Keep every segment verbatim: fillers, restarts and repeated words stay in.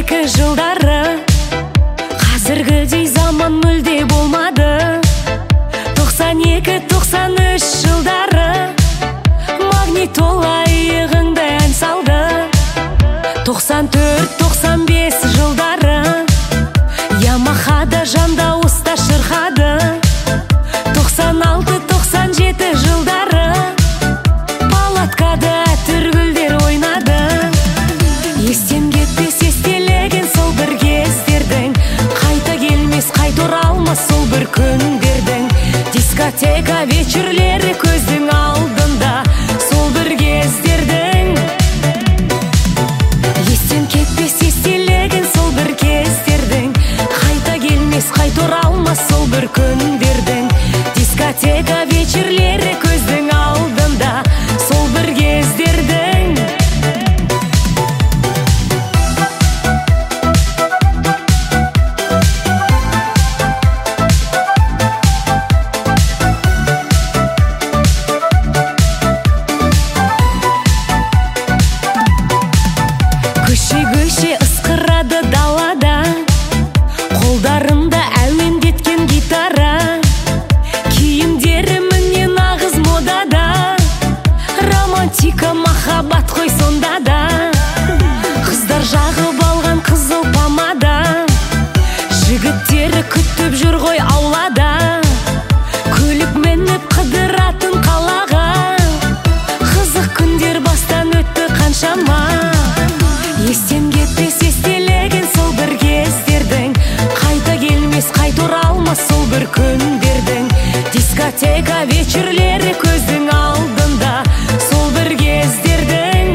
екі жылдары, қазіргідей заман мүлде болмады. Тоқсан екі тоқсан үш жылдары, магнитола иығыңда ән салды. Тоқсан төрт тоқсан бес жылдары, Ямахада жан дауыста шырқады. Тоқсан алты тоқсан жеті жылдары, палаткада түргүлдер ойнады. Естен кетпес естелеген сол бір кездердің, қайта келмес қайта оралмас сол бір күндердің. Дискотека вечерлері көздің алдында, сол бір кездердің. Естен кетпес естелеген сол бір кездердің, қайта келмес қайта оралмас сол бір күндердің. Дискотека вечерлері көздің алдында, сол бір кездердің. Көше-көше ысқырады далада, қолдарында әуендеткен гитара. Киімдері міне нағыз модада, романтика махаббат қой сонда да. Қыздар жағып алған қызыл помада, жігіттері күтіп жүр ғой аулада. Көлік мініп қыдыратын қалаға, қызық күндер бастан өтті қаншама. Естен кетпес естелеген сол бір кездердің, қайта келмес қайта оралмас сол бір күндердің. Дискотека вечерлері көздің алдында, сол бір кездердің.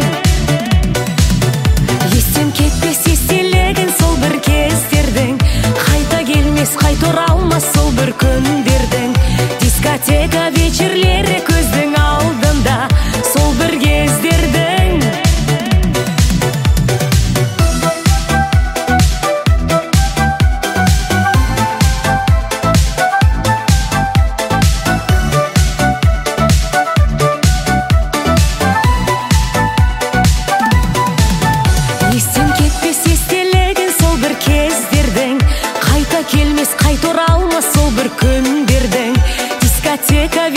Естен кетпес естелеген сол бір кездердің, қайта келмес қайта оралмас сол бір күндердің. Дискотека вечерлері көздің алдында, сол бір кездердің. Естен кетпес естелеген сол бір кездердің, қайта келмес қайта оралмас сол бір күндердің. Дискотека